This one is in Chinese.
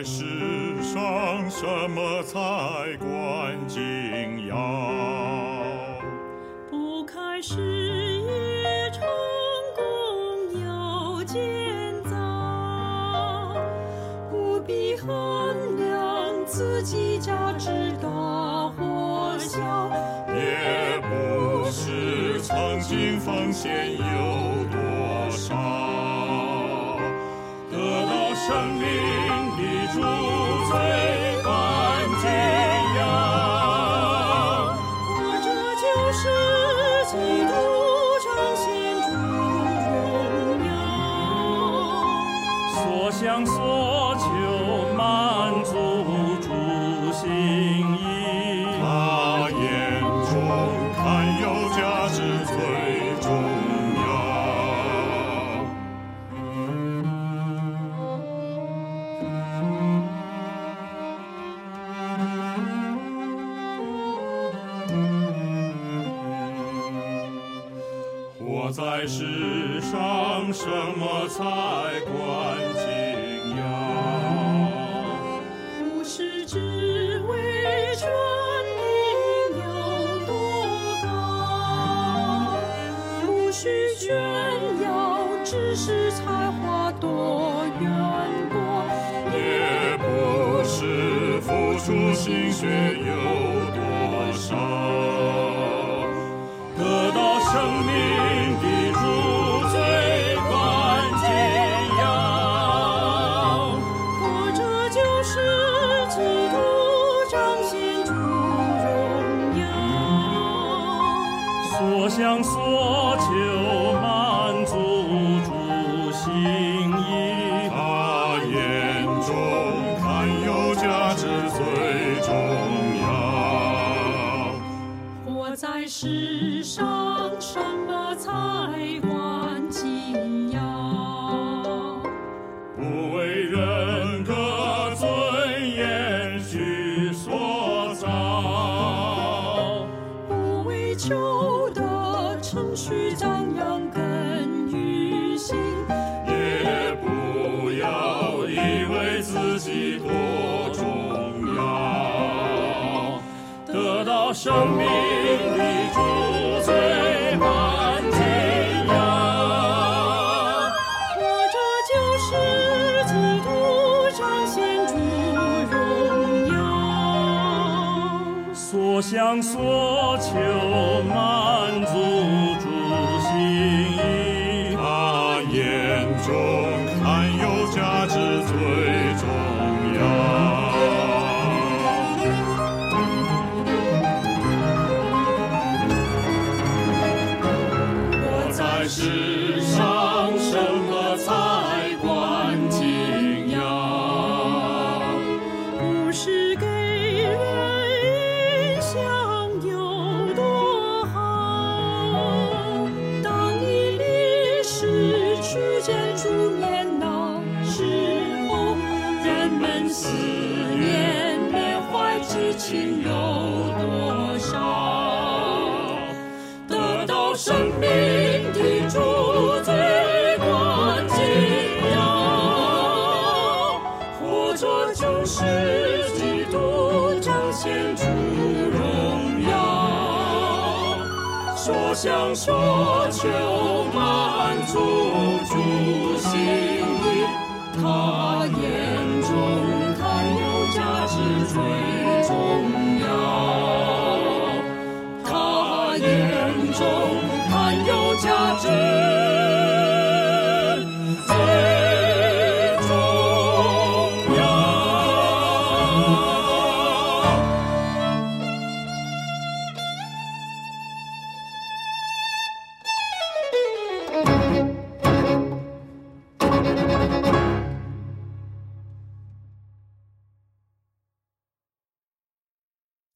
在世上，什么才关紧要？ 不开事业成功要建造，不必衡量自己价值大或小， 也不是曾经奉献有多少，得到生命的主最关键要。 或者就是基督彰显主荣耀， 所想所求满足主心意， 他眼中看有价值最重要。活在世上，什么才关紧要？ 不是只为权力有多高，不需炫耀知识才华多渊博， 也不是付出心血有多少，得到生命的主最关键要。 或者就是基督彰显主荣耀， 所想所求满足主心意， 他眼中看有价值最重要。 活在世上，什么才关紧要？ 不为人的尊严去所造， 不为求的程序张扬根于心， 也不要以为自己多重要，得到生命的主最关键要。 或者就是基督彰显主荣耀， 所想所求满足主心意， 他眼中看有价值最重要。我在世上，什么才关紧要？ 不是给人印象有多好，当你历史去见主面那时候，人们思念缅怀之情有多少？得到生命的主最关键要，或者就是基督彰显主荣耀，所想所求满足主心意，他眼中看有价值最重要，他眼中看有价值